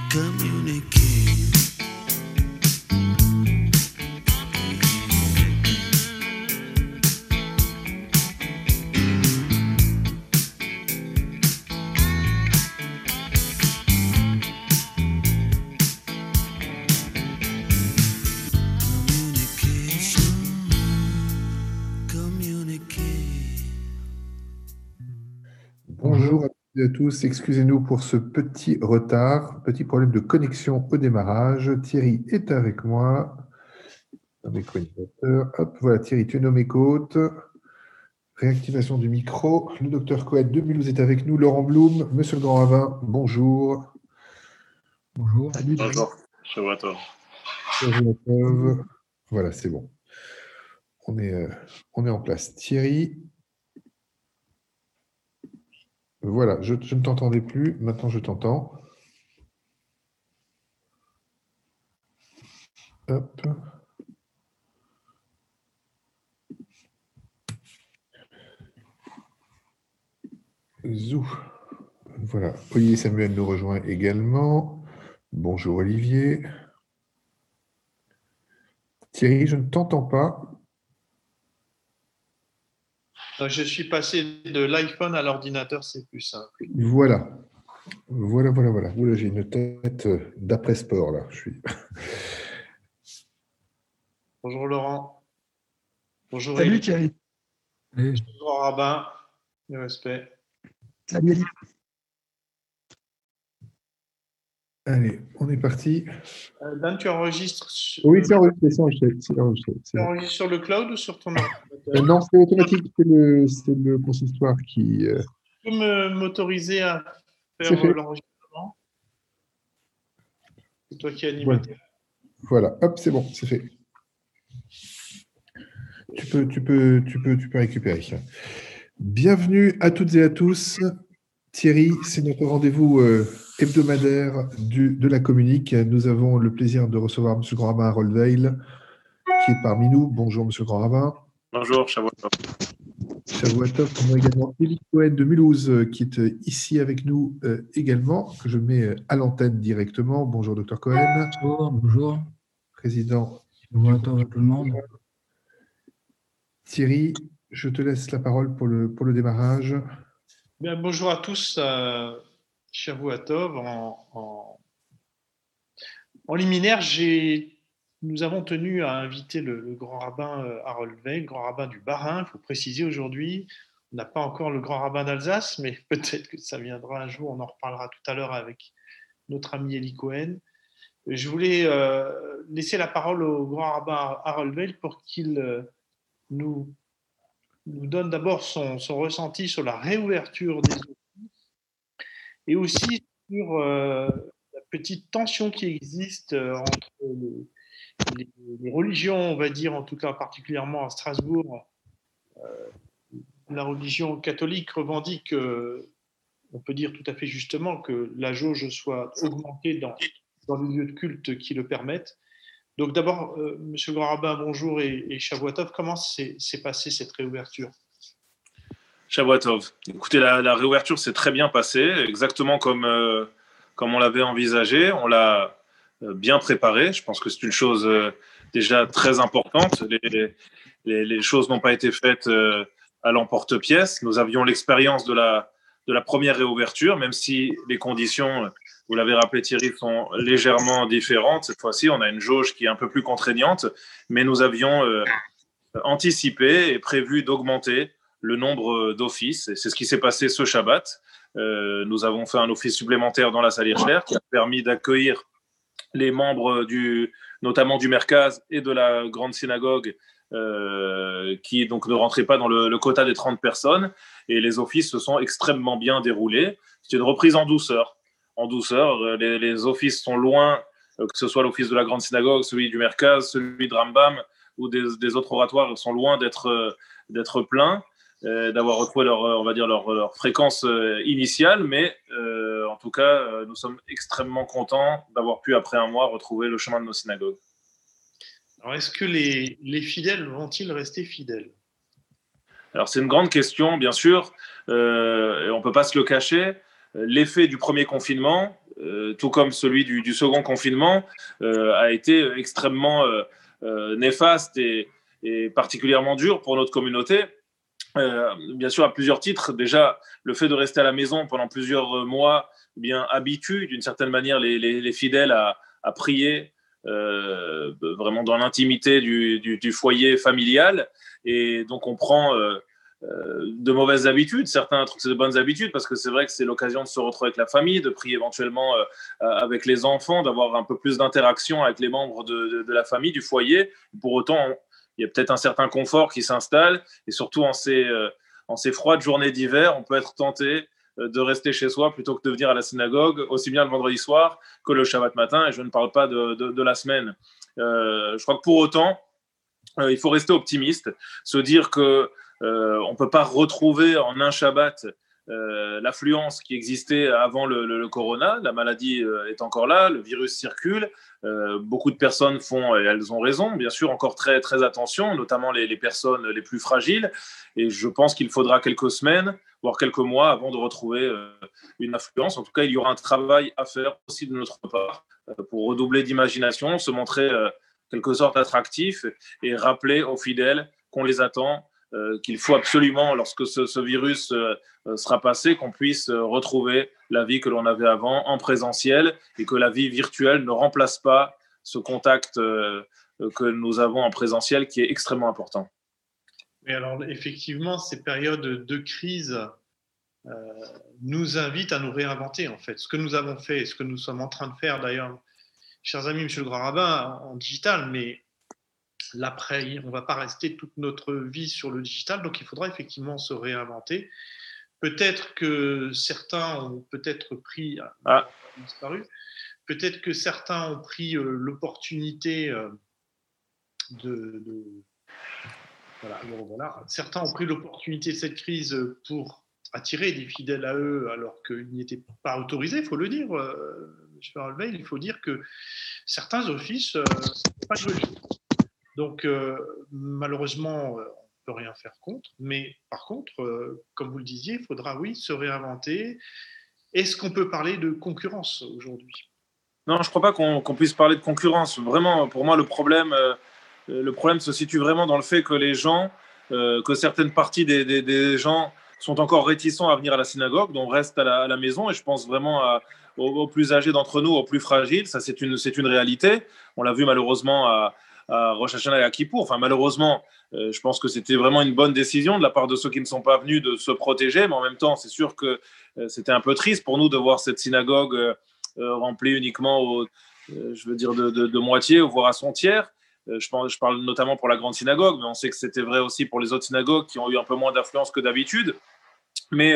communiquer. Bonjour à toutes et à tous, excusez-nous pour ce petit retard, petit problème de connexion au démarrage. Thierry est avec moi, un des co-animateurs. Hop, voilà, Thierry, tu es nommé côte. Réactivation du micro. Le docteur Coët de Mulhouse est avec nous. Laurent Blum, monsieur le Grand Ravin, bonjour. Bonjour. Salut. Bonjour. Shavuot Tov. Voilà, c'est bon. On est en place. Thierry. Voilà, je ne t'entendais plus, maintenant je t'entends. Hop. Zou. Voilà, Olivier Samuel nous rejoint également. Bonjour Olivier. Thierry, je ne t'entends pas. Je suis passé de l'iPhone à l'ordinateur, c'est plus simple. Voilà. Voilà. Oula, j'ai une tête d'après-sport, là. Bonjour Laurent. Bonjour Salut Élie. Thierry. Bonjour Rabbin. Le respect. Salut Élie. Allez, on est parti. Dan, tu enregistres Oui, c'est enregistré. Tu enregistres sur le cloud ou sur ton ordinateur? Non, c'est automatique. C'est le consistoire qui... Tu peux m'autoriser à faire l'enregistrement? C'est toi qui animes. Voilà, hop, c'est bon, c'est fait. Tu peux récupérer. Bienvenue à toutes et à tous. Thierry, c'est notre rendez-vous hebdomadaire de la communique. Nous avons le plaisir de recevoir M. Grand Rabbin Harold Weil, qui est parmi nous. Bonjour, M. Grand Rabbin. Bonjour, Shavuot Tov. Shavuot Tov. On a également Élie Cohen de Mulhouse, qui est ici avec nous également, que je mets à l'antenne directement. Bonjour, Dr Cohen. Bonjour. Président. Shavuot Tov à tout le monde. Thierry, je te laisse la parole pour le démarrage. Bien, bonjour à tous. Shavuot Tov. En liminaire, nous avons tenu à inviter le grand rabbin Harold Weil, grand rabbin du Bas-Rhin. Il faut préciser aujourd'hui, on n'a pas encore le grand rabbin d'Alsace, mais peut-être que ça viendra un jour. On en reparlera tout à l'heure avec notre ami Élie Cohen. Je voulais laisser la parole au grand rabbin Harold Weil pour qu'il nous donne d'abord son ressenti sur la réouverture des offices et aussi sur la petite tension qui existe entre les religions, on va dire, en tout cas particulièrement à Strasbourg. La religion catholique revendique, on peut dire tout à fait justement, que la jauge soit augmentée dans les lieux de culte qui le permettent. Donc d'abord, Monsieur Grand Rabbin, bonjour et Shavuot Tov, comment s'est passée cette réouverture? Shavuot Tov. Écoutez, la réouverture s'est très bien passée, exactement comme on l'avait envisagé. On l'a bien préparée. Je pense que c'est une chose déjà très importante. Les choses n'ont pas été faites à l'emporte-pièce. Nous avions l'expérience de la première réouverture, même si les conditions, vous l'avez rappelé Thierry, sont légèrement différentes. Cette fois-ci, on a une jauge qui est un peu plus contraignante, mais nous avions anticipé et prévu d'augmenter le nombre d'offices. Et c'est ce qui s'est passé ce Shabbat. Nous avons fait un office supplémentaire dans la salle Hirschler qui a permis d'accueillir les membres notamment du Merkaz et de la grande synagogue qui donc ne rentraient pas dans le quota des 30 personnes. Et les offices se sont extrêmement bien déroulés. C'est une reprise en douceur. Les offices sont loin, que ce soit l'office de la grande synagogue, celui du Merkaz, celui de Rambam ou des autres oratoires, sont loin d'être pleins, d'avoir retrouvé leur fréquence initiale. Mais en tout cas, nous sommes extrêmement contents d'avoir pu, après un mois, retrouver le chemin de nos synagogues. Alors, est-ce que les fidèles vont-ils rester fidèles? Alors, c'est une grande question, bien sûr. Et on ne peut pas se le cacher. L'effet du premier confinement tout comme celui du second confinement, a été extrêmement néfaste et particulièrement dur pour notre communauté. Bien sûr, à plusieurs titres. Déjà, le fait de rester à la maison pendant plusieurs mois habitue d'une certaine manière les fidèles à prier vraiment dans l'intimité du foyer familial. Et donc, on prend de mauvaises habitudes. Certains trouvent que c'est de bonnes habitudes parce que c'est vrai que c'est l'occasion de se retrouver avec la famille, de prier éventuellement avec les enfants, d'avoir un peu plus d'interaction avec les membres de la famille, du foyer. Pour autant, il y a peut-être un certain confort qui s'installe et surtout en ces froides journées d'hiver, on peut être tenté de rester chez soi plutôt que de venir à la synagogue, aussi bien le vendredi soir que le Shabbat matin, et je ne parle pas de la semaine. Je crois que pour autant, il faut rester optimiste, se dire que on ne peut pas retrouver en un Shabbat l'affluence qui existait avant le corona. La maladie est encore là, le virus circule. Beaucoup de personnes font, et elles ont raison, bien sûr, encore très, très attention, notamment les personnes les plus fragiles. Et je pense qu'il faudra quelques semaines, voire quelques mois avant de retrouver une affluence. En tout cas, il y aura un travail à faire aussi de notre part pour redoubler d'imagination, se montrer quelque sorte attractif et rappeler aux fidèles qu'on les attend, qu'il faut absolument, lorsque ce virus sera passé, qu'on puisse retrouver la vie que l'on avait avant en présentiel et que la vie virtuelle ne remplace pas ce contact que nous avons en présentiel qui est extrêmement important. Mais alors, effectivement, ces périodes de crise nous invitent à nous réinventer, en fait. Ce que nous avons fait, ce que nous sommes en train de faire, d'ailleurs, chers amis, monsieur le grand rabbin, en digital, mais l'après, on ne va pas rester toute notre vie sur le digital, donc il faudra effectivement se réinventer. Peut-être que certains ont peut-être pris, disparu, peut-être que certains ont pris l'opportunité voilà. Certains ont pris l'opportunité de cette crise pour attirer des fidèles à eux alors qu'ils n'y étaient pas autorisés, il faut le dire. M. Harley, il faut dire que certains offices ne sont pas venus. Donc, malheureusement, on ne peut rien faire contre. Mais par contre, comme vous le disiez, il faudra, oui, se réinventer. Est-ce qu'on peut parler de concurrence aujourd'hui ? Non, je ne crois pas qu'on puisse parler de concurrence. Vraiment, pour moi, le problème se situe vraiment dans le fait que les gens, que certaines parties des gens sont encore réticents à venir à la synagogue, donc restent à la maison. Et je pense vraiment aux plus âgés d'entre nous, aux plus fragiles. Ça, c'est une réalité. On l'a vu malheureusement à Rosh Hashanah et à Kippour. Enfin, malheureusement, je pense que c'était vraiment une bonne décision de la part de ceux qui ne sont pas venus de se protéger. Mais en même temps, c'est sûr que c'était un peu triste pour nous de voir cette synagogue remplie uniquement, de moitié, voire à son tiers. Je parle notamment pour la grande synagogue, mais on sait que c'était vrai aussi pour les autres synagogues qui ont eu un peu moins d'affluence que d'habitude. Mais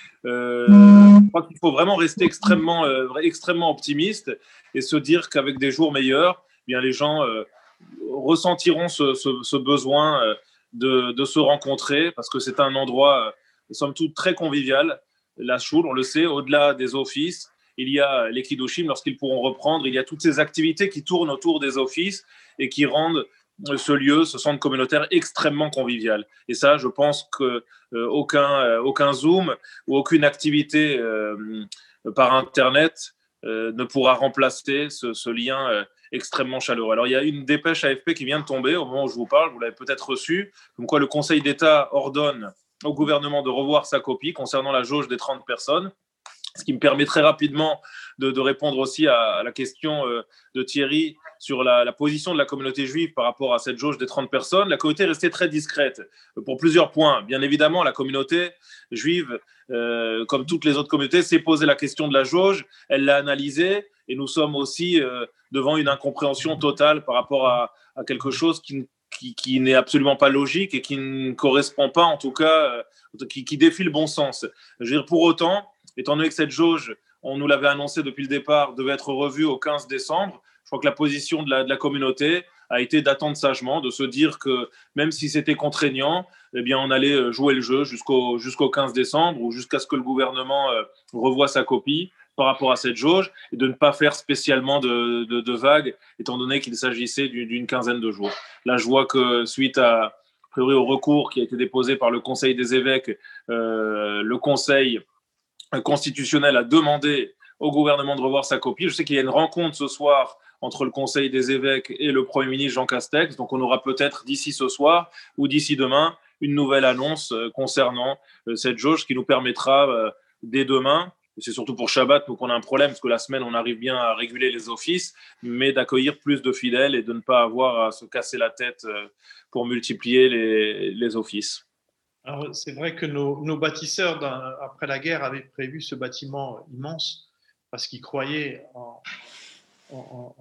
je crois qu'il faut vraiment rester extrêmement optimiste et se dire qu'avec des jours meilleurs, eh bien, les gens ressentiront ce besoin de se rencontrer parce que c'est un endroit, somme toute, très convivial. La choule, on le sait, au-delà des offices, il y a les kiddushim lorsqu'ils pourront reprendre. Il y a toutes ces activités qui tournent autour des offices et qui rendent ce centre communautaire extrêmement convivial. Et ça, je pense qu'aucun Zoom ou aucune activité par Internet ne pourra remplacer ce lien extrêmement chaleureux. Alors, il y a une dépêche AFP qui vient de tomber au moment où je vous parle, vous l'avez peut-être reçue, comme quoi le Conseil d'État ordonne au gouvernement de revoir sa copie concernant la jauge des 30 personnes. Ce qui me permet très rapidement de répondre aussi à la question de Thierry sur la position de la communauté juive par rapport à cette jauge des 30 personnes. La communauté est restée très discrète pour plusieurs points. Bien évidemment, la communauté juive, comme toutes les autres communautés, s'est posé la question de la jauge. Elle l'a analysée et nous sommes aussi devant une incompréhension totale par rapport à quelque chose qui n'est absolument pas logique et qui ne correspond pas, en tout cas, qui défie le bon sens. Je veux dire, pour autant, étant donné que cette jauge, on nous l'avait annoncé depuis le départ, devait être revue au 15 décembre, je crois que la position de la communauté a été d'attendre sagement, de se dire que même si c'était contraignant, eh bien, on allait jouer le jeu jusqu'au 15 décembre ou jusqu'à ce que le gouvernement revoie sa copie par rapport à cette jauge et de ne pas faire spécialement de vagues, étant donné qu'il s'agissait d'une quinzaine de jours. Là, je vois que suite a priori au recours qui a été déposé par le Conseil des évêques, le Conseil constitutionnel a demandé au gouvernement de revoir sa copie. Je sais qu'il y a une rencontre ce soir entre le Conseil des évêques et le Premier ministre Jean Castex. Donc, on aura peut-être d'ici ce soir ou d'ici demain une nouvelle annonce concernant cette jauge qui nous permettra dès demain, et c'est surtout pour Shabbat, donc on a un problème parce que la semaine, on arrive bien à réguler les offices, mais d'accueillir plus de fidèles et de ne pas avoir à se casser la tête pour multiplier les offices. Alors, c'est vrai que nos bâtisseurs, après la guerre, avaient prévu ce bâtiment immense parce qu'ils croyaient au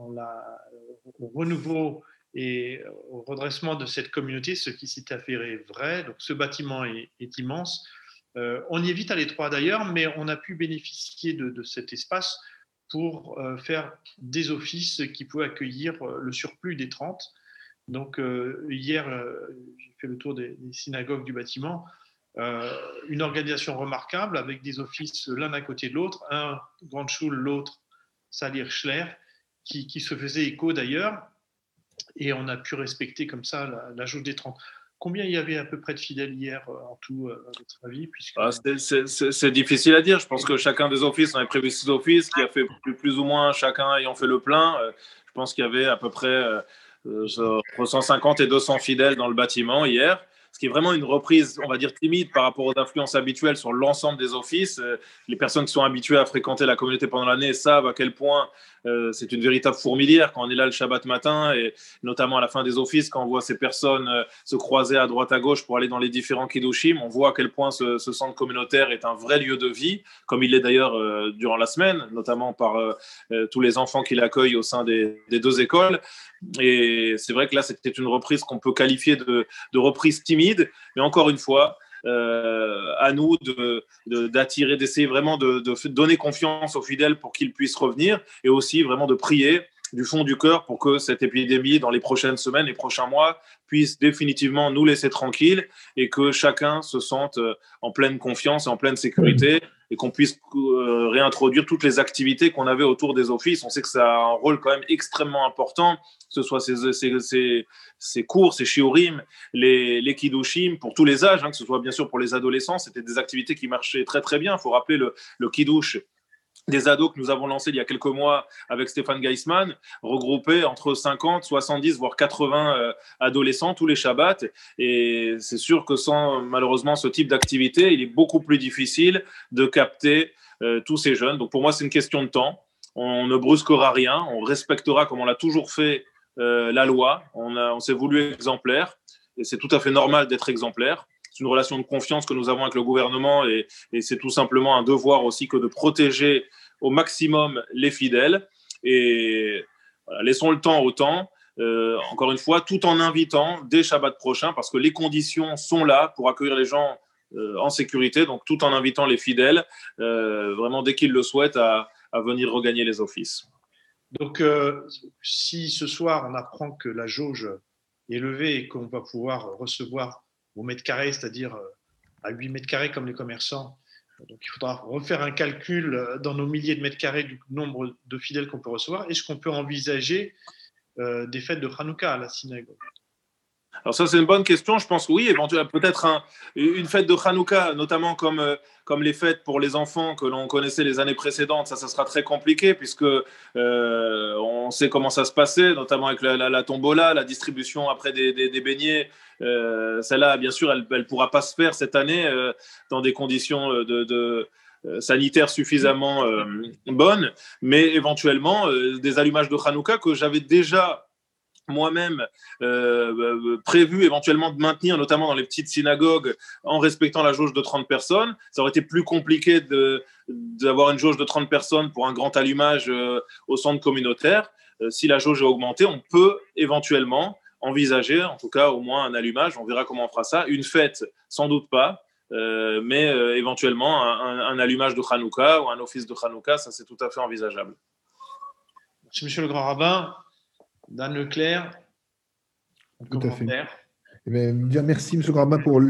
renouveau et au redressement de cette communauté, ce qui s'est avéré vrai. Donc, ce bâtiment est immense. On y est vite allé étroit d'ailleurs, mais on a pu bénéficier de cet espace pour faire des offices qui pouvaient accueillir le surplus des 30. Donc, hier, j'ai fait le tour des synagogues du bâtiment. Une organisation remarquable avec des offices l'un à côté de l'autre, un Grande Schule, l'autre Salir Schler, qui se faisait écho d'ailleurs. Et on a pu respecter comme ça la jauge des 30. Combien il y avait à peu près de fidèles hier en tout, à votre avis c'est difficile à dire. Je pense que chacun des offices, on avait prévu 6 offices, qui a fait plus ou moins, chacun ayant fait le plein. Je pense qu'il y avait à peu près entre 150 et 200 fidèles dans le bâtiment hier. Ce qui est vraiment une reprise, on va dire, timide par rapport aux influences habituelles sur l'ensemble des offices. Les personnes qui sont habituées à fréquenter la communauté pendant l'année savent à quel point c'est une véritable fourmilière quand on est là le Shabbat matin, et notamment à la fin des offices, quand on voit ces personnes se croiser à droite à gauche pour aller dans les différents kiddushim, on voit à quel point ce centre communautaire est un vrai lieu de vie, comme il l'est d'ailleurs durant la semaine, notamment par tous les enfants qui l'accueillent au sein des 2 écoles. Et c'est vrai que là, c'était une reprise qu'on peut qualifier de reprise timide, mais encore une fois, à nous d'attirer, d'essayer vraiment de donner confiance aux fidèles pour qu'ils puissent revenir, et aussi vraiment de prier du fond du cœur pour que cette épidémie, dans les prochaines semaines, les prochains mois, puisse définitivement nous laisser tranquilles et que chacun se sente en pleine confiance et en pleine sécurité, et qu'on puisse réintroduire toutes les activités qu'on avait autour des offices. On sait que ça a un rôle quand même extrêmement important, que ce soit ces cours, ces shiurim, les kiddushim, pour tous les âges, que ce soit bien sûr pour les adolescents, c'était des activités qui marchaient très très bien. Il faut rappeler le kiddush des ados que nous avons lancé il y a quelques mois avec Stéphane Geisman, regroupé entre 50, 70, voire 80 adolescents tous les Shabbats. Et c'est sûr que sans malheureusement ce type d'activité, il est beaucoup plus difficile de capter tous ces jeunes. Donc pour moi, c'est une question de temps. On ne brusquera rien, on respectera comme on l'a toujours fait la loi. On s'est voulu exemplaire, et c'est tout à fait normal d'être exemplaire. C'est une relation de confiance que nous avons avec le gouvernement, et c'est tout simplement un devoir aussi que de protéger au maximum les fidèles. Et voilà, laissons le temps au temps, encore une fois, tout en invitant dès Shabbat prochain, parce que les conditions sont là pour accueillir les gens en sécurité, donc tout en invitant les fidèles, vraiment dès qu'ils le souhaitent, à venir regagner les offices. Donc, si ce soir on apprend que la jauge est levée et qu'on va pouvoir recevoir au mètre carré, c'est-à-dire à 8 mètres carrés comme les commerçants. Donc, il faudra refaire un calcul dans nos milliers de mètres carrés du nombre de fidèles qu'on peut recevoir. Est-ce qu'on peut envisager des fêtes de Hanouka à la synagogue? Alors ça, c'est une bonne question. Je pense que oui, éventuellement, peut-être une fête de Hanouka, notamment comme les fêtes pour les enfants que l'on connaissait les années précédentes. Ça sera très compliqué, puisque on sait comment ça se passait, notamment avec la tombola, la distribution après des beignets. Celle-là, bien sûr, elle ne pourra pas se faire cette année dans des conditions sanitaires suffisamment bonnes, mais éventuellement des allumages de Hanouka que j'avais déjà moi-même prévu éventuellement de maintenir, notamment dans les petites synagogues, en respectant la jauge de 30 personnes. Ça aurait été plus compliqué d'avoir une jauge de 30 personnes pour un grand allumage au centre communautaire. Si la jauge est augmentée, on peut éventuellement envisager, en tout cas au moins un allumage. On verra comment on fera ça. Une fête, sans doute pas, mais éventuellement un allumage de Hanouka ou un office de Hanouka, ça c'est tout à fait envisageable. Merci, monsieur le grand rabbin. Dan Leclerc, tout à fait. Bien, merci, M. Grabin, pour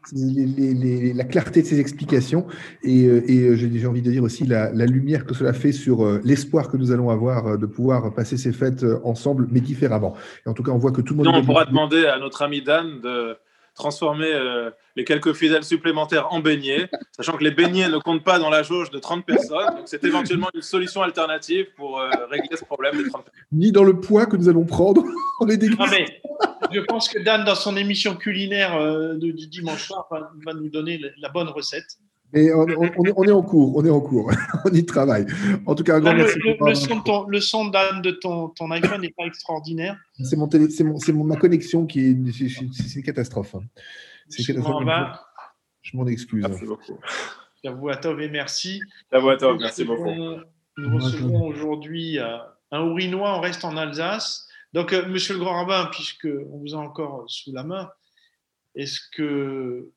la clarté de ces explications, et j'ai envie de dire aussi la lumière que cela fait sur l'espoir que nous allons avoir de pouvoir passer ces fêtes ensemble, mais différemment. Et en tout cas, on voit que tout le monde… On pourra demander à notre ami Dan transformer les quelques fidèles supplémentaires en beignets, sachant que les beignets ne comptent pas dans la jauge de 30 personnes. Donc, c'est éventuellement une solution alternative pour régler ce problème des 30 personnes. Ni dans le poids que nous allons prendre en les dégustant. Non, mais je pense que Dan, dans son émission culinaire du dimanche soir, va nous donner la bonne recette. Mais on est en cours, on y travaille. En tout cas, un grand merci. Le son Dan, de ton iPhone n'est pas extraordinaire. C'est ma connexion qui est. C'est une catastrophe. C'est une catastrophe. Je m'en excuse. Merci beaucoup. Shavuot et merci. Shavuot, merci beaucoup. Nous recevons aujourd'hui un Haut-Rhinois, on reste en Alsace. Donc, monsieur le grand rabbin, puisqu'on vous a encore sous la main, est-ce que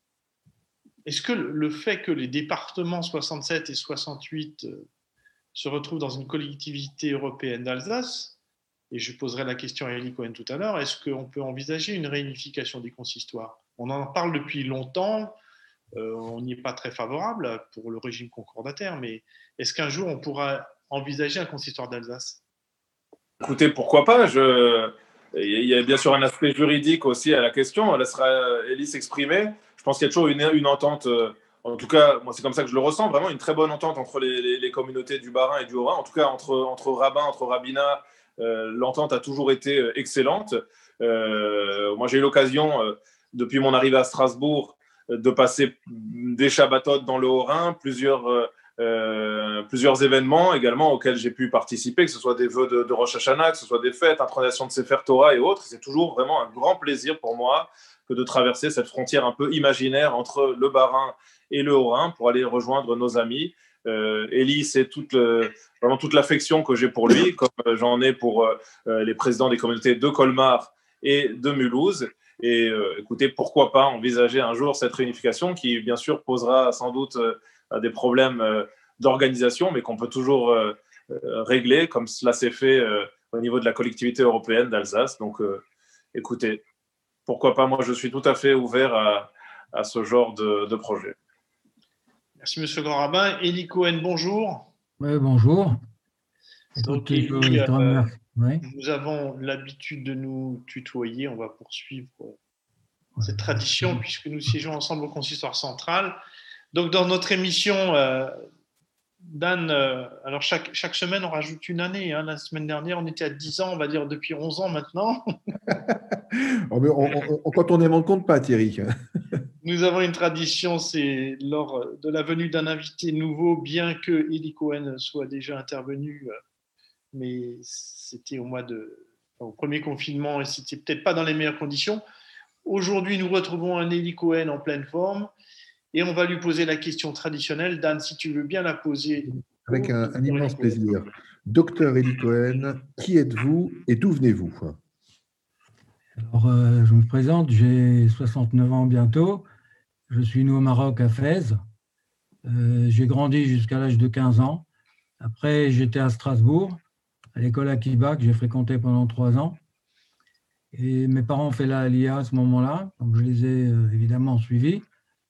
le fait que les départements 67 et 68 se retrouvent dans une collectivité européenne d'Alsace, et je poserai la question à Eli Cohen tout à l'heure, est-ce qu'on peut envisager une réunification des consistoires ? On en parle depuis longtemps, on n'y est pas très favorable pour le régime concordataire, mais est-ce qu'un jour on pourra envisager un consistoire d'Alsace ? Écoutez, pourquoi pas ? Il y a bien sûr un aspect juridique aussi à la question, on laissera Eli s'exprimer. Je pense qu'il y a toujours une entente, en tout cas, moi c'est comme ça que je le ressens, vraiment une très bonne entente entre les communautés du Bas-Rhin et du Haut-Rhin. En tout cas, entre rabbins, entre rabbinats, l'entente a toujours été excellente. Moi, j'ai eu l'occasion, depuis mon arrivée à Strasbourg, de passer des Shabbatot dans le Haut-Rhin, plusieurs événements également auxquels j'ai pu participer, que ce soit des vœux de Rosh Hashanah, que ce soit des fêtes, intronisation de Sefer Torah et autres. C'est toujours vraiment un grand plaisir pour moi que de traverser cette frontière un peu imaginaire entre le Bas-Rhin et le Haut-Rhin pour aller rejoindre nos amis. Eli, c'est vraiment toute l'affection que j'ai pour lui, comme j'en ai pour les présidents des communautés de Colmar et de Mulhouse. Et écoutez, pourquoi pas envisager un jour cette réunification qui, bien sûr, posera sans doute des problèmes d'organisation, mais qu'on peut toujours régler, comme cela s'est fait au niveau de la collectivité européenne d'Alsace. Donc, écoutez, pourquoi pas, moi je suis tout à fait ouvert à ce genre de projet. Merci monsieur le grand rabbin. Eli Cohen, bonjour. Oui, bonjour. Donc, nous avons l'habitude de nous tutoyer, on va poursuivre cette tradition puisque nous siégeons ensemble au consistoire central. Donc dans notre émission, Dan, alors chaque semaine on rajoute une année. La semaine dernière on était à 10 ans, on va dire depuis 11 ans maintenant. Quand on aime, on ne compte pas, Thierry. Nous avons une tradition, c'est lors de la venue d'un invité nouveau, bien que Eli Cohen soit déjà intervenu, mais c'était au premier confinement et c'était peut-être pas dans les meilleures conditions. Aujourd'hui, nous retrouvons un Eli Cohen en pleine forme et on va lui poser la question traditionnelle. Dan, si tu veux bien la poser. Avec un immense plaisir. Docteur Eli Cohen, qui êtes-vous et d'où venez-vous ? Alors, je me présente, j'ai 69 ans bientôt. Je suis né au Maroc, à Fès. J'ai grandi jusqu'à l'âge de 15 ans. Après, j'étais à Strasbourg, à l'école Akiba, que j'ai fréquenté pendant 3 ans. Et mes parents ont fait la Aliyah à ce moment-là, donc je les ai évidemment suivis.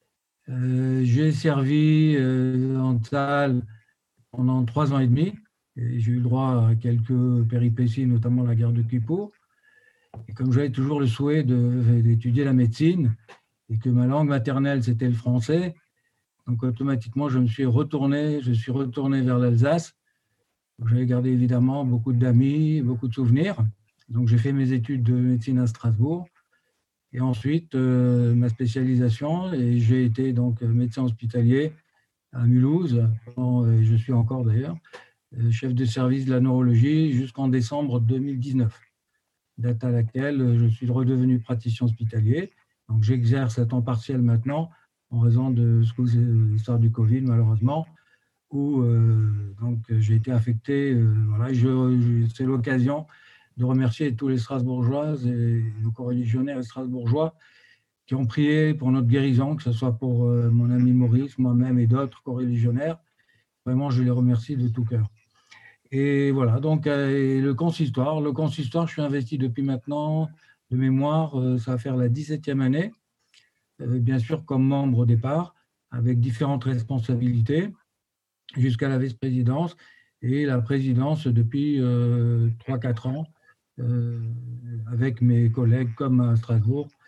J'ai servi en Tzahal pendant 3 ans et demi. Et j'ai eu le droit à quelques péripéties, notamment la guerre de Kippour. Et comme j'avais toujours le souhait d'étudier la médecine et que ma langue maternelle, c'était le français, donc automatiquement, je suis retourné vers l'Alsace. J'avais gardé évidemment beaucoup d'amis, beaucoup de souvenirs. Donc j'ai fait mes études de médecine à Strasbourg. Et ensuite, ma spécialisation, et j'ai été donc médecin hospitalier à Mulhouse, et je suis encore d'ailleurs, chef de service de la neurologie jusqu'en décembre 2019. Date à laquelle je suis redevenu praticien hospitalier. Donc, j'exerce à temps partiel maintenant en raison de l'histoire du Covid, malheureusement, où donc, j'ai été affecté. C'est l'occasion de remercier tous les Strasbourgeoises et nos coreligionnaires strasbourgeois qui ont prié pour notre guérison, que ce soit pour mon ami Maurice, moi-même et d'autres coreligionnaires. Vraiment, je les remercie de tout cœur. Et voilà, donc le consistoire, je suis investi depuis maintenant, de mémoire, ça va faire la 17e année, bien sûr comme membre au départ, avec différentes responsabilités, jusqu'à la vice-présidence et la présidence depuis 3-4 ans, avec mes collègues comme à Strasbourg,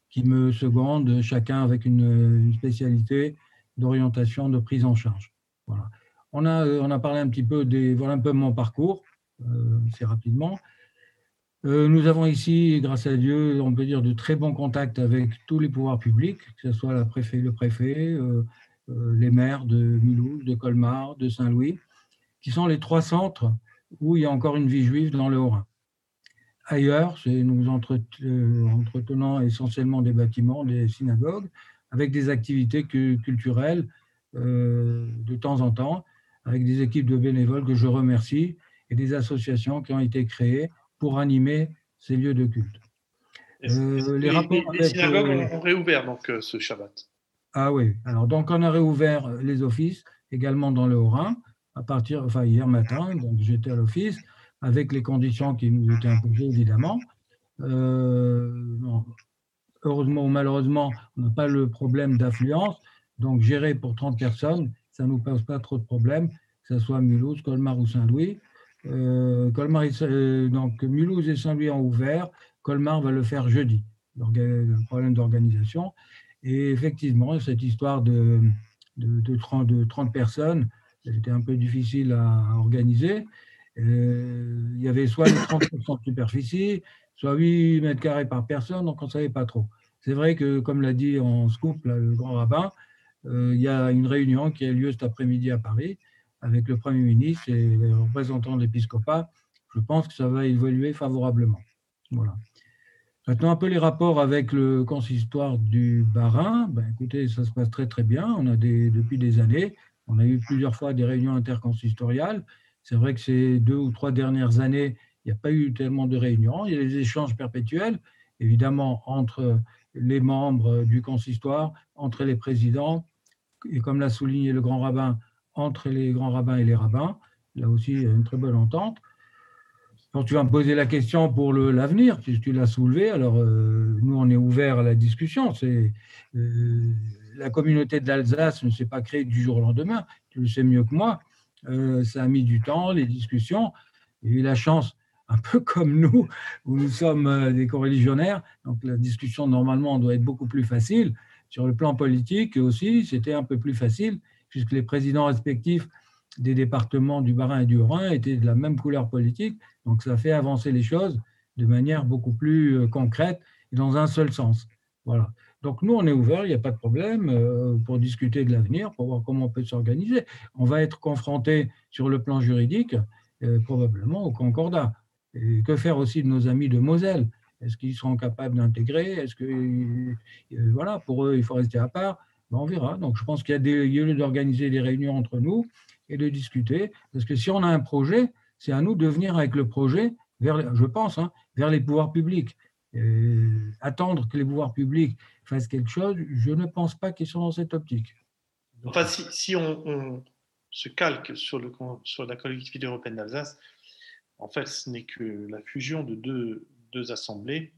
qui me secondent, chacun avec une spécialité d'orientation, de prise en charge. Voilà. On a parlé un petit peu voilà un peu mon parcours, assez rapidement. Nous avons ici, grâce à Dieu, on peut dire de très bons contacts avec tous les pouvoirs publics, que ce soit le préfet, les maires de Mulhouse, de Colmar, de Saint-Louis, qui sont les 3 centres où il y a encore une vie juive dans le Haut-Rhin. Ailleurs, nous entretenons essentiellement des bâtiments, des synagogues, avec des activités culturelles de temps en temps, avec des équipes de bénévoles que je remercie et des associations qui ont été créées pour animer ces lieux de culte. Les synagogues ont réouvert donc ce Shabbat. Ah oui, alors donc on a réouvert les offices également dans le Haut-Rhin hier matin, donc j'étais à l'office avec les conditions qui nous étaient imposées évidemment. Heureusement ou malheureusement, on n'a pas le problème d'affluence, donc gérer pour 30 personnes, ça ne nous pose pas trop de problèmes, que ce soit Mulhouse, Colmar ou Saint-Louis. Donc Mulhouse et Saint-Louis ont ouvert, Colmar va le faire jeudi, le problème d'organisation. Et effectivement, cette histoire de 30 personnes, c'était un peu difficile à organiser. Il y avait soit les 30% de superficie, soit 8 mètres carrés par personne, donc on ne savait pas trop. C'est vrai que, comme l'a dit en scoop là, le grand rabbin, il y a une réunion qui a lieu cet après-midi à Paris avec le Premier ministre et les représentants de l'épiscopat. Je pense que ça va évoluer favorablement. Voilà. Maintenant, un peu les rapports avec le consistoire du Bas-Rhin. Écoutez, ça se passe très très bien. Depuis des années, on a eu plusieurs fois des réunions interconsistoriales. C'est vrai que ces 2 ou 3 dernières années, il n'y a pas eu tellement de réunions. Il y a des échanges perpétuels, évidemment, entre les membres du consistoire, entre les présidents, et comme l'a souligné le grand rabbin, entre les grands rabbins et les rabbins. Là aussi, il y a une très bonne entente. Quand tu vas me poser la question pour l'avenir, puisque tu l'as soulevé, alors nous, on est ouvert à la discussion. La communauté de l'Alsace ne s'est pas créée du jour au lendemain, tu le sais mieux que moi. Ça a mis du temps, les discussions. J'ai eu la chance, un peu comme nous, où nous sommes des coreligionnaires, donc la discussion, normalement, doit être beaucoup plus facile. Sur le plan politique aussi, c'était un peu plus facile, puisque les présidents respectifs des départements du Bas-Rhin et du Haut-Rhin étaient de la même couleur politique, donc ça fait avancer les choses de manière beaucoup plus concrète et dans un seul sens. Voilà. Donc nous, on est ouvert, il n'y a pas de problème pour discuter de l'avenir, pour voir comment on peut s'organiser. On va être confronté sur le plan juridique, probablement au concordat. Et que faire aussi de nos amis de Moselle? Est-ce qu'ils seront capables d'intégrer? Est-ce que, voilà, pour eux, il faut rester à part? On verra. Donc je pense qu'il y a lieu d'organiser des réunions entre nous et de discuter, parce que si on a un projet, c'est à nous de venir avec le projet, je pense, vers les pouvoirs publics. Attendre que les pouvoirs publics fassent quelque chose, je ne pense pas qu'ils sont dans cette optique. Enfin, si on se calque sur la collectivité européenne d'Alsace, en fait, ce n'est que la fusion de deux assemblées.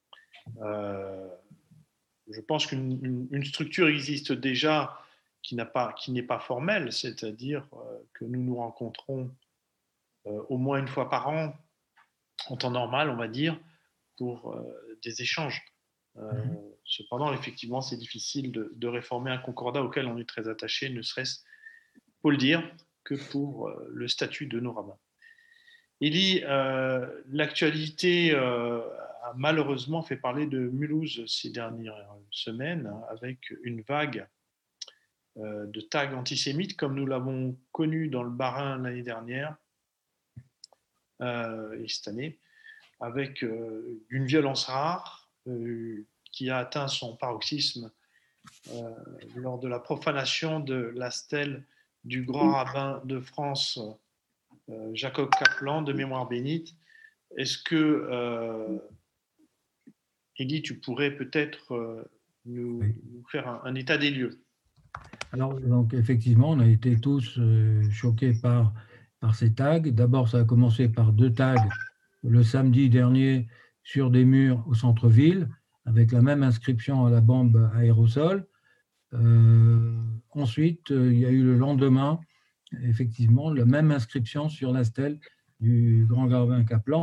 Je pense qu'une structure existe déjà qui n'est pas formelle, c'est-à-dire que nous nous rencontrons au moins une fois par an, en temps normal, on va dire, pour des échanges. Cependant, effectivement, c'est difficile de réformer un concordat auquel on est très attaché, ne serait-ce, pour le dire, que pour le statut de nos rabbins. Élie, l'actualité a malheureusement fait parler de Mulhouse ces dernières semaines, avec une vague de tags antisémites, comme nous l'avons connu dans le Bas-Rhin l'année dernière et cette année, avec une violence rare qui a atteint son paroxysme lors de la profanation de la stèle du grand rabbin de France, Jacob Kaplan, de mémoire bénite. Est-ce que, Élie, tu pourrais peut-être nous faire un état des lieux? Alors, donc, effectivement, on a été tous choqués par ces tags. D'abord, ça a commencé par 2 tags le samedi dernier sur des murs au centre-ville, avec la même inscription à la bombe aérosol. Ensuite, il y a eu le lendemain, effectivement, la même inscription sur la stèle du grand rabbin Kaplan,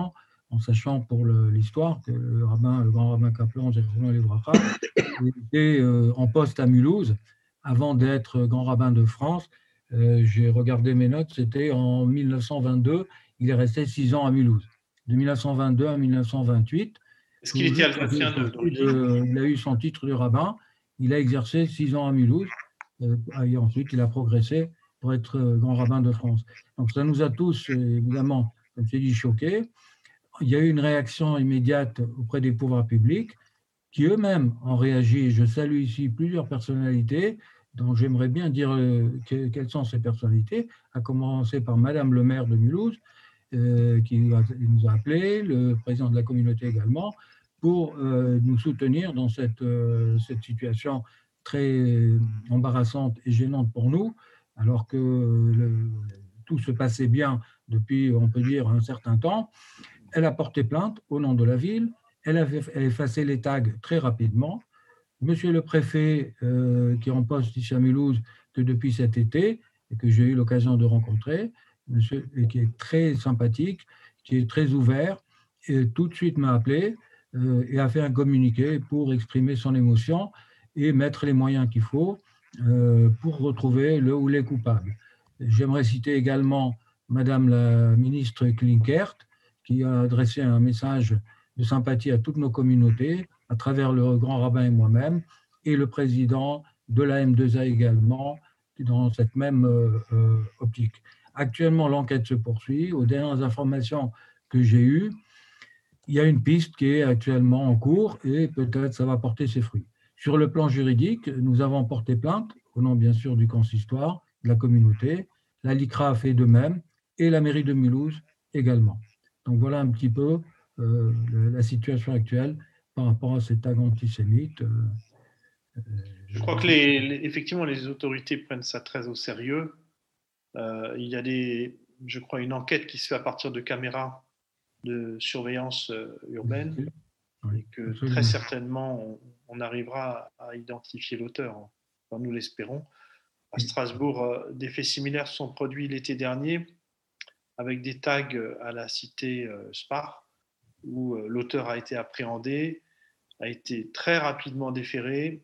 en sachant pour l'histoire que le grand rabbin Kaplan, Zechrono Livracha, était en poste à Mulhouse avant d'être grand rabbin de France. J'ai regardé mes notes, c'était en 1922. Il est resté 6 ans à Mulhouse, de 1922 à 1928. Est-ce qu'il était alsacien d'origine ? Il a eu son titre de rabbin. Il a exercé 6 ans à Mulhouse. Et ensuite, il a progressé pour être grand rabbin de France. Donc, ça nous a tous, évidemment, comme je l'ai dit, choqués. Il y a eu une réaction immédiate auprès des pouvoirs publics qui eux-mêmes ont réagi. Je salue ici plusieurs personnalités dont j'aimerais bien dire quelles sont ces personnalités, à commencer par Madame le maire de Mulhouse, qui nous a appelés, le président de la communauté également, pour nous soutenir dans cette situation très embarrassante et gênante pour nous, alors que tout se passait bien depuis, on peut dire, un certain temps. Elle a porté plainte au nom de la ville, elle a effacé les tags très rapidement. Monsieur le préfet, qui est en poste ici à Mulhouse que depuis cet été, et que j'ai eu l'occasion de rencontrer, monsieur, et qui est très sympathique, qui est très ouvert, et tout de suite m'a appelé et a fait un communiqué pour exprimer son émotion et mettre les moyens qu'il faut pour retrouver le ou les coupables. J'aimerais citer également Madame la ministre Klinkert, qui a adressé un message de sympathie à toutes nos communautés, à travers le grand rabbin et moi-même, et le président de la M2A également, dans cette même optique. Actuellement, l'enquête se poursuit. Aux dernières informations que j'ai eues, il y a une piste qui est actuellement en cours et peut-être ça va porter ses fruits. Sur le plan juridique, nous avons porté plainte, au nom bien sûr du consistoire, de la communauté. La LICRA a fait de même et la mairie de Mulhouse également. Donc voilà un petit peu la situation actuelle par rapport à cet tag antisémite. Je crois que effectivement les autorités prennent ça très au sérieux. Il y a je crois, une enquête qui se fait à partir de caméras de surveillance urbaine, oui, et que absolument. Très certainement on arrivera à identifier l'auteur. Enfin, nous l'espérons. À Strasbourg, des faits similaires se sont produits l'été dernier avec des tags à la cité Spar où l'auteur a été appréhendé, a été très rapidement déféré.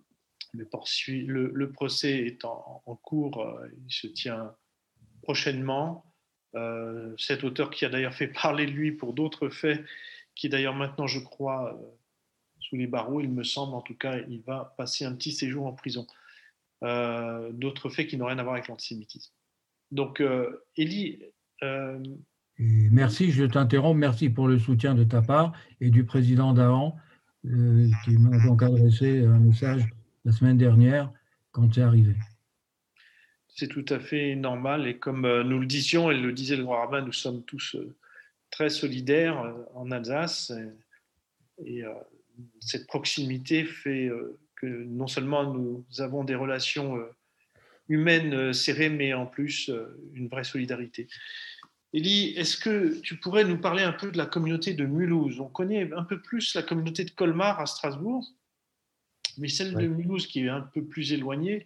Le procès est en cours, il se tient prochainement. Cet auteur qui a d'ailleurs fait parler de lui pour d'autres faits, qui est d'ailleurs maintenant, je crois, sous les barreaux, il me semble, en tout cas, il va passer un petit séjour en prison. D'autres faits qui n'ont rien à voir avec l'antisémitisme. Donc, Élie... Merci, je t'interromps, merci pour le soutien de ta part et du président d'Ahan, qui m'a donc adressé un message la semaine dernière quand c'est arrivé. C'est tout à fait normal et comme nous le disions et le disait le grand rabbin, nous sommes tous très solidaires en Alsace et cette proximité fait que non seulement nous avons des relations humaines serrées, mais en plus une vraie solidarité. Élie, est-ce que tu pourrais nous parler un peu de la communauté de Mulhouse ? On connaît un peu plus la communauté de Colmar à Strasbourg, mais celle de Mulhouse qui est un peu plus éloignée,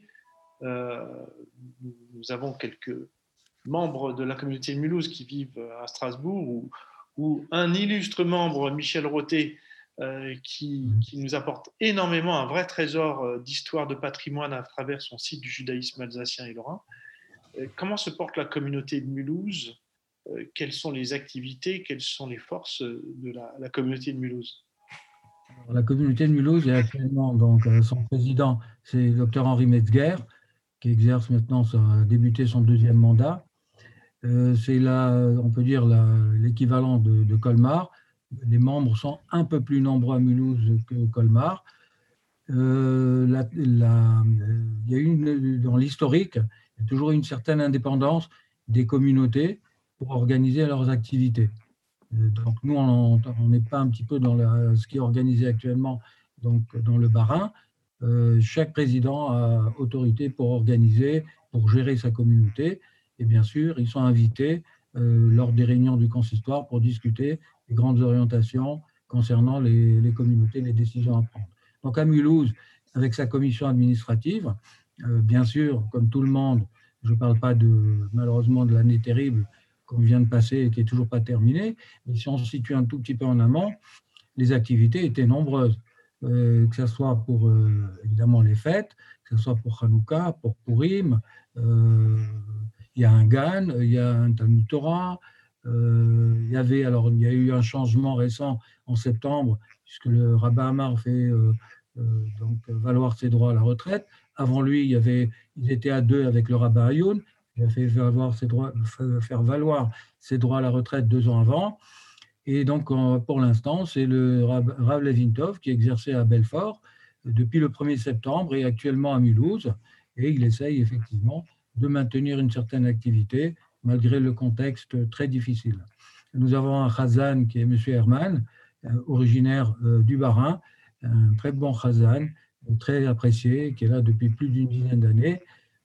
nous avons quelques membres de la communauté de Mulhouse qui vivent à Strasbourg, ou un illustre membre, Michel Roté, qui nous apporte énormément, un vrai trésor d'histoire, de patrimoine à travers son site du judaïsme alsacien et lorrain. Comment se porte la communauté de Mulhouse ? Quelles sont les activités, quelles sont les forces de la communauté de Mulhouse ? La communauté de Mulhouse est actuellement, donc, son président, c'est le Dr Henri Metzger, qui exerce maintenant, a débuté son 2e mandat. C'est on peut dire l'équivalent de Colmar. Les membres sont un peu plus nombreux à Mulhouse que Colmar. Il y a dans l'historique, il y a toujours une certaine indépendance des communautés pour organiser leurs activités. Donc nous, on n'est pas un petit peu dans ce qui est organisé actuellement donc dans le Bas-Rhin. Chaque président a autorité pour organiser, pour gérer sa communauté. Et bien sûr, ils sont invités lors des réunions du consistoire pour discuter des grandes orientations concernant les communautés, les décisions à prendre. Donc à Mulhouse, avec sa commission administrative, bien sûr, comme tout le monde, je ne parle pas malheureusement de l'année terrible qu'on vient de passer et qui n'est toujours pas terminé. Mais si on se situe un tout petit peu en amont, les activités étaient nombreuses, que ce soit pour évidemment les fêtes, que ce soit pour Hanouka, pour Purim. Il y a un Gan, il y a un Talmud Torah. Il y a eu un changement récent en septembre, puisque le rabbin Amar fait donc valoir ses droits à la retraite. Avant lui, ils étaient à deux avec le rabbin Ayoun. Il a fait faire valoir ses droits à la retraite 2 ans avant. Et donc, pour l'instant, c'est le Rav Levintov qui exerçait à Belfort depuis le 1er septembre et actuellement à Mulhouse. Et il essaye effectivement de maintenir une certaine activité malgré le contexte très difficile. Nous avons un Chazan qui est M. Herman, originaire du Bas-Rhin, un très bon Chazan, très apprécié, qui est là depuis plus d'une dizaine d'années.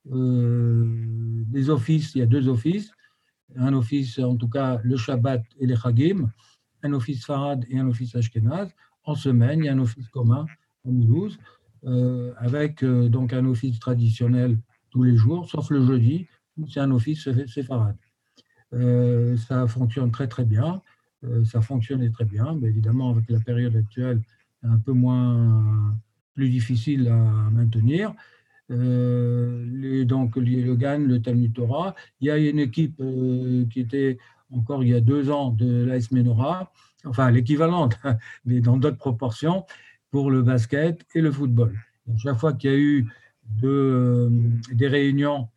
Des offices, il y a 2 offices. Un office, en tout cas, le Shabbat et les Chagim, un office Farad et un office Ashkenaz. En semaine, il y a un office commun à Mulhouse, avec donc un office traditionnel tous les jours, sauf le jeudi, où c'est un office séfarade. Ça fonctionne très très bien, ça fonctionnait très bien, mais évidemment avec la période actuelle, un peu plus difficile à maintenir. Donc le GAN, le Talmud Torah. Il y a une équipe qui était encore il y a 2 ans de l'AS Menorah, enfin l'équivalente, mais dans d'autres proportions, pour le basket et le football. Donc, chaque fois qu'il y a eu des réunions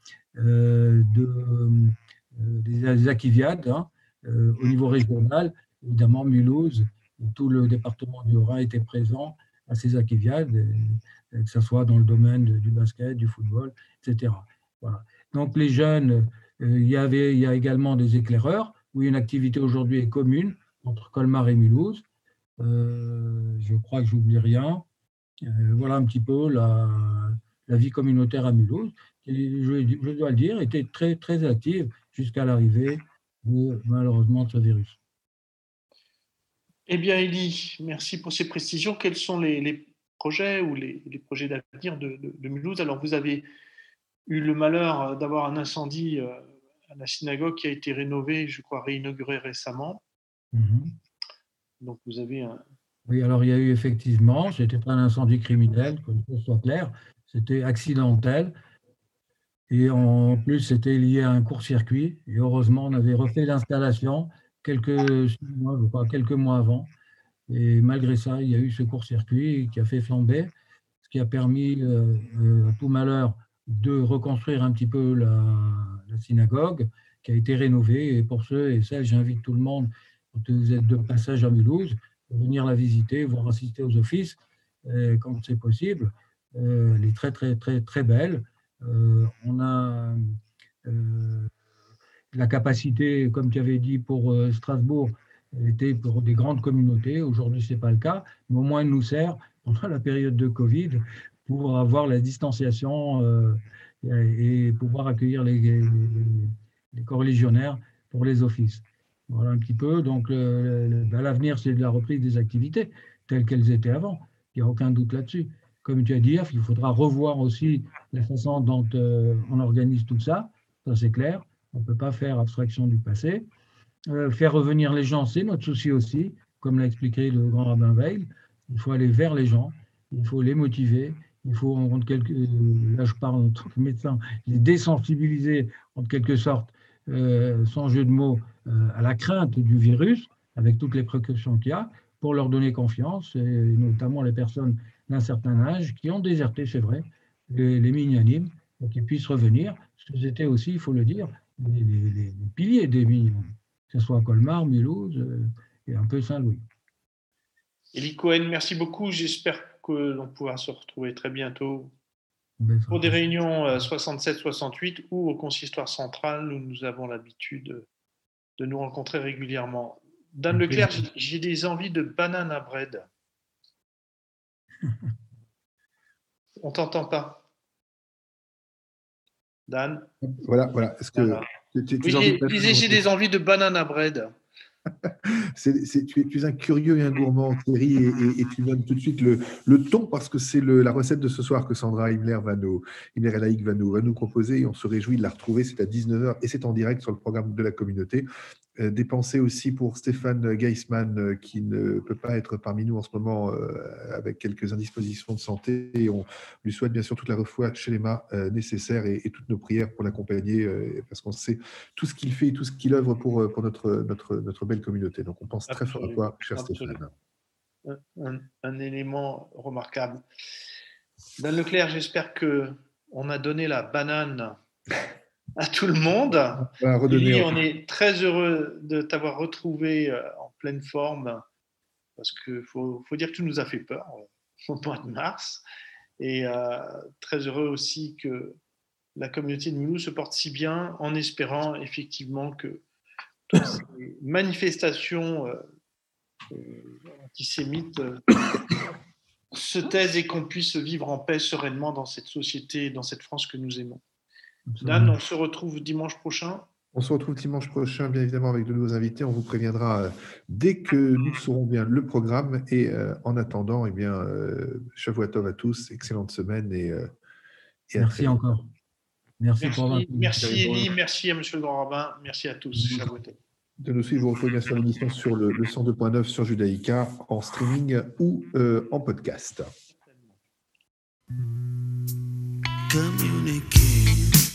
des Akiviades au niveau régional, évidemment Mulhouse, tout le département du Haut-Rhin était présent à ces Akiviades, que ce soit dans le domaine du basket, du football, etc. Voilà. Donc les jeunes, il y a également des éclaireurs, où une activité aujourd'hui est commune entre Colmar et Mulhouse. Je crois que j'oublie rien. Voilà un petit peu la vie communautaire à Mulhouse, qui, je dois le dire, était très, très active jusqu'à l'arrivée malheureusement de ce virus. Eh bien, Élie, merci pour ces précisions. Quels sont les projets ou les projets d'avenir de Mulhouse? Alors, vous avez eu le malheur d'avoir un incendie à la synagogue qui a été rénovée, je crois, réinaugurée récemment. Donc, vous avez un... Oui, alors il y a eu effectivement, ce n'était pas un incendie criminel, que ce soit clair, c'était accidentel. Et en plus, c'était lié à un court-circuit. Et heureusement, on avait refait l'installation quelques mois avant. Et malgré ça, il y a eu ce court-circuit qui a fait flamber, ce qui a permis à tout malheur de reconstruire un petit peu la synagogue qui a été rénovée. Et pour ceux et celles, j'invite tout le monde, quand vous êtes de passage à Mulhouse, de venir la visiter, voire assister aux offices quand c'est possible. Elle est très, très, très, très belle. On a la capacité, comme tu avais dit, pour Strasbourg, était pour des grandes communautés. Aujourd'hui, ce n'est pas le cas, mais au moins, elle nous sert pendant la période de Covid pour avoir la distanciation et pouvoir accueillir les corps légionnaires pour les offices. Voilà un petit peu. Donc, l'avenir, c'est de la reprise des activités telles qu'elles étaient avant. Il n'y a aucun doute là-dessus. Comme tu as dit, il faudra revoir aussi la façon dont on organise tout ça. Ça, c'est clair. On ne peut pas faire abstraction du passé. Faire revenir les gens, c'est notre souci aussi, comme l'a expliqué le grand rabbin Veil. Il faut aller vers les gens, il faut les motiver, il faut, là je parle en tant que médecin, les désensibiliser en quelque sorte, sans jeu de mots, à la crainte du virus, avec toutes les précautions qu'il y a, pour leur donner confiance, et notamment les personnes d'un certain âge qui ont déserté, c'est vrai, les minyanim, pour qu'ils puissent revenir, parce que c'était aussi, il faut le dire, les piliers des minyanim, que ce soit à Colmar, Mulhouse et un peu Saint-Louis. Élie Cohen, merci beaucoup. J'espère que l'on pourra se retrouver très bientôt pour des réunions 67-68 ou au consistoire central où nous avons l'habitude de nous rencontrer régulièrement. Dan Leclerc, j'ai des envies de banana bread. On t'entend pas. Dan? Voilà. Est-ce que oui, j'ai des envies de banana bread. Tu es un curieux et un gourmand, Thierry, et tu donnes tout de suite le ton parce que c'est la recette de ce soir que Sandra Himmler et Laïc va nous proposer et on se réjouit de la retrouver. C'est à 19h et c'est en direct sur le programme de la communauté. Des pensées aussi pour Stéphane Geisman qui ne peut pas être parmi nous en ce moment avec quelques indispositions de santé et on lui souhaite bien sûr toute la refoua chez les mains nécessaire et toutes nos prières pour l'accompagner parce qu'on sait tout ce qu'il fait et tout ce qu'il œuvre pour notre belle communauté. Donc on pense très fort à toi, cher Stéphane. Un élément remarquable. Dan Leclerc, j'espère qu'on a donné la banane à tout le monde. Lily, on est très heureux de t'avoir retrouvé en pleine forme parce qu'il faut dire que tu nous as fait peur au mois de mars et très heureux aussi que la communauté de Mulhouse se porte si bien en espérant effectivement que toutes ces manifestations antisémites se taisent et qu'on puisse vivre en paix sereinement dans cette société, dans cette France que nous aimons. Dan, on se retrouve dimanche prochain. On se retrouve dimanche prochain, bien évidemment, avec de nouveaux invités. On vous préviendra dès que nous saurons bien le programme. Et en attendant, eh bien, Shavua Tov à tous, excellente semaine. Et merci encore. Merci Elie, merci à Monsieur le Grand Rabbin, merci à tous. Shavua Tov. De nous suivre, vous retrouvez bien sûr l'émission sur le 102.9 sur Judaïka, en streaming ou en podcast. Communiquer.